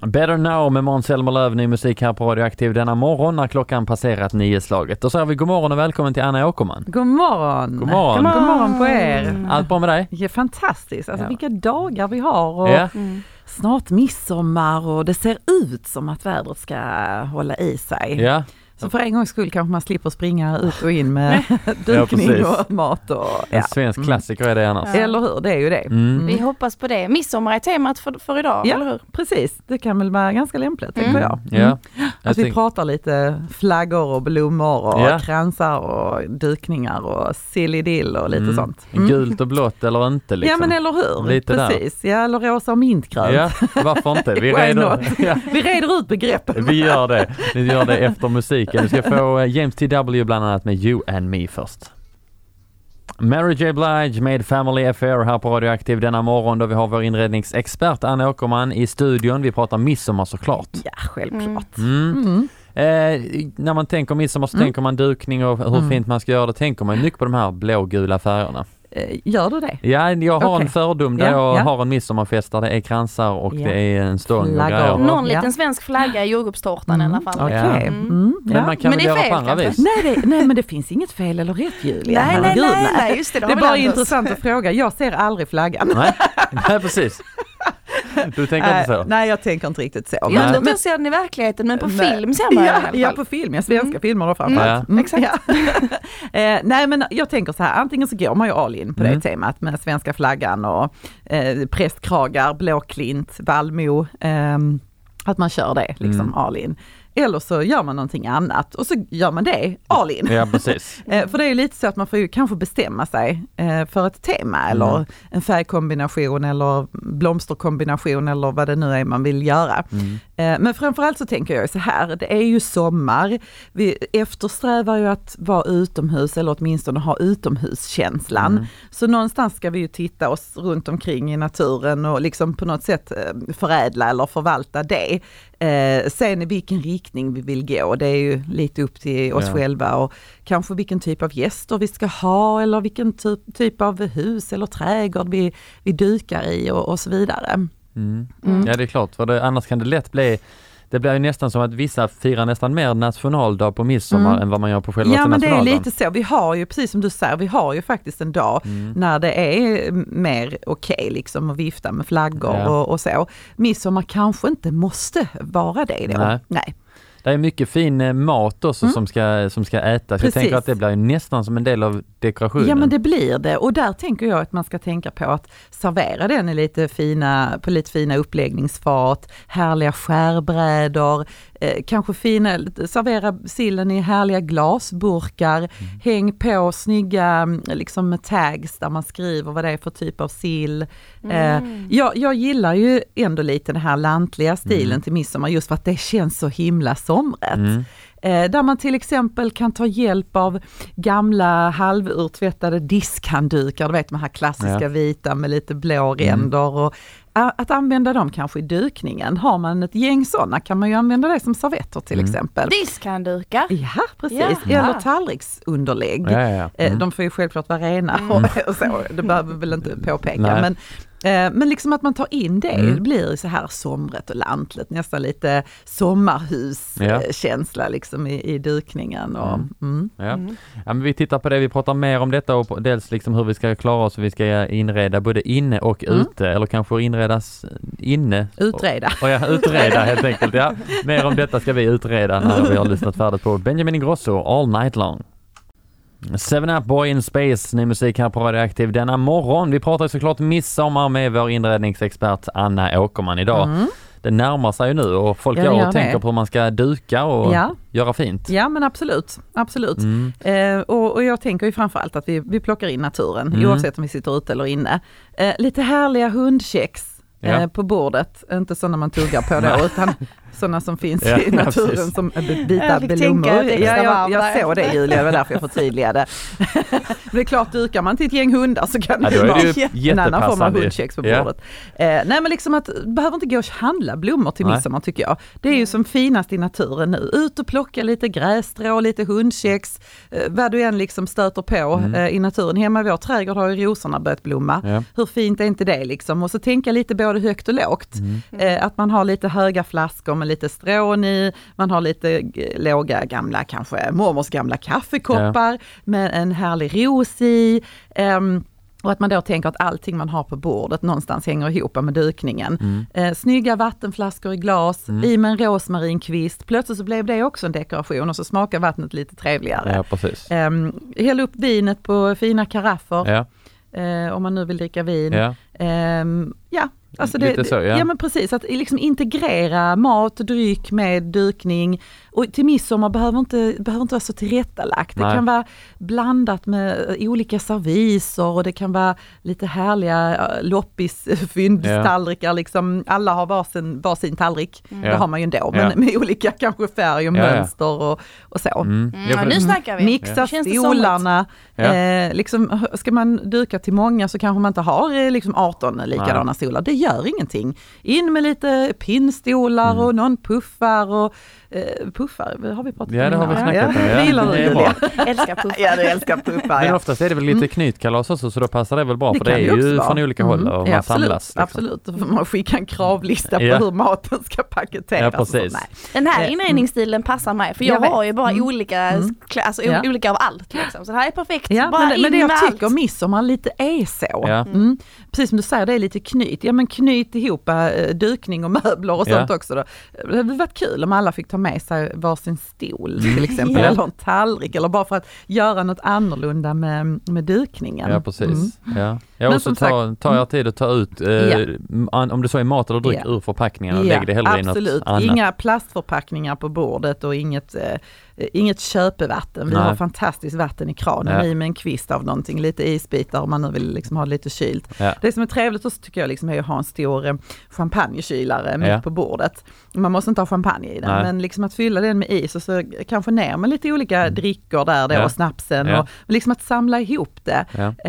Better Now med Måns Zelmerlöw, ny musik här på Radioaktiv denna morgon när klockan passerat 9-slaget. Då säger vi god morgon och välkommen till Anna Åkerman. God morgon. God morgon. God morgon på er. Allt bra med dig? Ja, fantastiskt. Alltså vilka dagar vi har och snart midsommar och det ser ut som att vädret ska hålla i sig. Ja. Så för en gångs skull kanske man slipper springa ut och in med dukning och mat. Och, en svensk klassiker är det annars. Ja. Eller hur, det är ju det. Vi hoppas på det. Midsommar är temat för idag, eller hur? Precis. Det kan väl vara ganska lämpligt, tänker jag. Ja. Att vi pratar lite flaggor och blommor och kransar och dukningar och sillidill och lite sånt. Gult och blått eller inte liksom. Ja, men eller hur? Lite precis. Där. Ja, eller rosa och mintgrönt. Ja, varför inte? Vi reder ut begreppen. Vi gör det. Vi gör det efter musiken. Du ska få James T.W. bland annat med You and Me först. Mary J. Blige med Family Affair här på Radioaktiv denna morgon då vi har vår inredningsexpert Anna Åkerman i studion. Vi pratar midsommar såklart. Ja, självklart. När man tänker midsommar så tänker man dukning och hur fint man ska göra det. Tänker man mycket på de här blågula färgerna. Gör du det? Ja, jag har en fördom där jag har en midsommarfest där det är kransar och det är en stång och grejer. Någon liten svensk flagga i jordgubbstårtan i alla fall. Okay. Men man kan väl göra på andra vis? Nej, men det finns inget fel eller rätt, Julia. Nej, just det. Det är bara intressant att fråga. Jag ser aldrig flaggan. Nej, precis. Du tänker inte så? Nej, jag tänker inte riktigt så. Jag tror inte jag ser den i verkligheten, men på film ser man den. Ja, på film. Svenska filmer då framförallt. Exakt. Nej, men jag tänker så här. Antingen så går man ju all in på det temat med svenska flaggan och prästkragar, blåklint, vallmo. Att man kör det liksom all in. Eller så gör man någonting annat och så gör man det all in. Ja, precis. För det är ju lite så att man får ju kanske bestämma sig för ett tema eller en färgkombination eller blomsterkombination eller vad det nu är man vill göra. Men framförallt så tänker jag så här, det är ju sommar. Vi eftersträvar ju att vara utomhus eller åtminstone ha utomhuskänslan. Så någonstans ska vi ju titta oss runt omkring i naturen och liksom på något sätt förädla eller förvalta det. Sen i vilken riktning vi vill gå, det är ju lite upp till oss själva och kanske vilken typ av gäster vi ska ha eller vilken typ av hus eller trädgård vi dykar i och så vidare. Ja, det är klart, för annars kan det lätt bli. Det blir ju nästan som att vissa firar nästan mer nationaldag på midsommar än vad man gör på själva nationaldagen. Ja, men det är lite så. Vi har ju, precis som du säger, vi har ju faktiskt en dag när det är mer okej liksom att vifta med flaggor och så. Midsommar kanske inte måste vara det då. Nej. Det är mycket fin mat också som ska ätas. Precis. Jag tänker att det blir nästan som en del av dekorationen. Ja, men det blir det. Och där tänker jag att man ska tänka på att servera den i lite fina uppläggningsfat, härliga skärbrädor, kanske servera sillen i härliga glasburkar, häng på snygga liksom med tags där man skriver vad det är för typ av sill. Jag gillar ju ändå lite den här lantliga stilen till midsommar just för att det känns så himla somret. Där man till exempel kan ta hjälp av gamla halvurtvättade diskhanddukar, du vet de här klassiska vita med lite blå ränder och att använda dem kanske i dukningen. Har man ett gäng sådana kan man ju använda det som servetter till exempel. Diskhanddukar? Ja, precis. Eller tallriksunderlägg. De får ju självklart vara rena och så. Det behöver väl inte påpeka. Men liksom att man tar in det blir så här somret och lantligt, nästan lite sommarhuskänsla liksom i dukningen. Och, Ja, men vi tittar på det, vi pratar mer om detta och dels liksom hur vi ska klara oss, vi ska inreda både inne och ute, eller kanske inredas inne. Utreda. Utreda helt enkelt, ja. Mer om detta ska vi utreda när vi har lyssnat färdigt på Benjamin Ingrosso, All Night Long. 7up Boy in Space, ny musik här på Radioaktiv denna morgon. Vi pratar såklart midsommar med vår inredningsexpert Anna Åkerman idag. Det närmar sig ju nu och folk tänker på hur man ska duka och göra fint. Ja, men absolut. Och jag tänker ju framförallt att vi plockar in naturen oavsett om vi sitter ute eller inne. Lite härliga hundkex på bordet, inte så när man tuggar på det utan sådana som finns i naturen som vita blommor. Jag såg det, Julia, det var därför jag förtydligade. Det är klart, dukar man till ett gäng hundar så kan det vara en annan form av hundkex på bordet. Nej, men liksom att behöver inte gå och handla blommor till midsommar, tycker jag. Det är ju som finast i naturen nu. Ut och plocka lite grässtrå, lite hundkex, vad du än liksom stöter på i naturen. Hemma i vår trädgård har ju rosorna börjat blomma. Ja. Hur fint är inte det liksom? Och så tänka lite både högt och lågt. Att man har lite höga flaskor med lite strån i, man har lite låga gamla, kanske mormors gamla kaffekoppar med en härlig ros i. Och att man då tänker att allting man har på bordet någonstans hänger ihop med dukningen. Snygga vattenflaskor i glas, i med en rosmarinkvist. Plötsligt så blev det också en dekoration och så smakar vattnet lite trevligare. Ja, precis. Häll upp vinet på fina karaffer. Ja. Om man nu vill dricka vin. Ja. Alltså ja men precis, att liksom integrera mat och dryck med dukning, och till midsommar behöver inte vara så tillrättalagt. Det kan vara blandat med olika serviser och det kan vara lite härliga loppisfyndstallrikar liksom. Alla har varsin tallrik, det har man ju ändå, men med olika kanske färg och mönster och så. Nu snackar vi. Mixa stolarna. Liksom, ska man duka till många så kanske man inte har liksom 18 likadana stolar. Det gör ingenting. In med lite pinnstolar och någon puffar och puffar, har vi pratat om? Ja, det har vi snackat om. Det gillar du, Julia. Älskar puffar. Ja, du älskar puffar. Men oftast är det väl lite knytkalas också, så då passar det väl bra, för det är ju från olika håll och man samlas. Liksom. Absolut, då får man skicka en kravlista på hur maten ska paketeras. Ja, precis. Den här inredningsstilen passar mig, för jag har ju bara olika av allt. Liksom. Så det här är perfekt. Ja, bara men det jag tycker allt. midsommar lite är så. Ja. Precis som du säger, det är lite knyt. Ja, men knyt ihop dukning och möbler och sånt också. Då. Det hade varit kul om alla fick ta med sig varsin stol till exempel, eller en tallrik, eller bara för att göra något annorlunda med dukningen. Ja, precis. Och så tar jag tid att ta ut om det så är mat eller dryck ur förpackningarna och lägg det hellre i något annat. Inga plastförpackningar på bordet och inget köpevatten. Vi har fantastiskt vatten i kranen i med en kvist av någonting, lite isbitar om man nu vill liksom ha det lite kylt. Ja. Det som är trevligt också tycker jag liksom är att ha en stor champagnekylare mitt på bordet. Man måste inte ha champagne i den, men liksom att fylla den med is och så kanske ner med lite olika drickor där då, och snapsen och liksom att samla ihop det.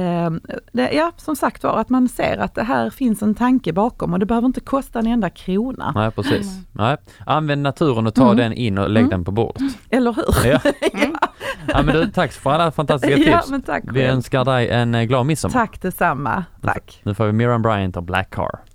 Som sagt var, att man ser att det här finns en tanke bakom och det behöver inte kosta en enda krona. Nej, precis. Nej. Använd naturen och ta den in och lägg den på bordet. Eller hur? Ja, men du, tack för alla fantastiska tips. Men tack. Vi önskar dig en glad midsommar. Tack detsamma. Tack. Nu får vi Miriam Bryant och Black Car.